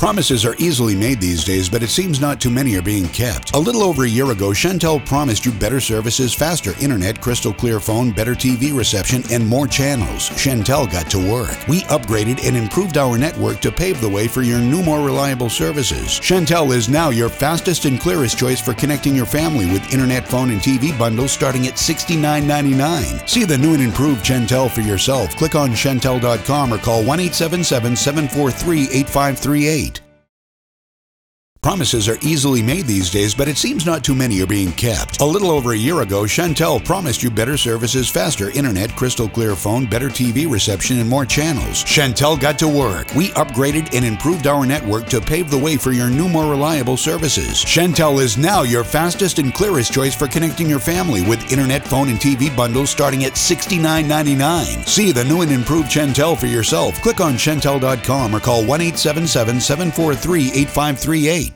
Promises are easily made these days, but it seems not too many are being kept. A little over a year ago, Chantel promised you better services, faster internet, crystal clear phone, better TV reception, and more channels. Chantel got to work. We upgraded and improved our network to pave the way for your new, more reliable services. Chantel is now your fastest and clearest choice for connecting your family with internet, phone, and TV bundles starting at $69.99. See the new and improved Chantel for yourself. Click on Chantel.com or call 1-877-743-8538. Promises are easily made these days, but it seems not too many are being kept. A little over a year ago, Chantel promised you better services, faster internet, crystal clear phone, better TV reception, and more channels. Chantel got to work. We upgraded and improved our network to pave the way for your new, more reliable services. Chantel is now your fastest and clearest choice for connecting your family with internet, phone, and TV bundles starting at $69.99. See the new and improved Chantel for yourself. Click on Chantel.com or call 1-877-743-8538.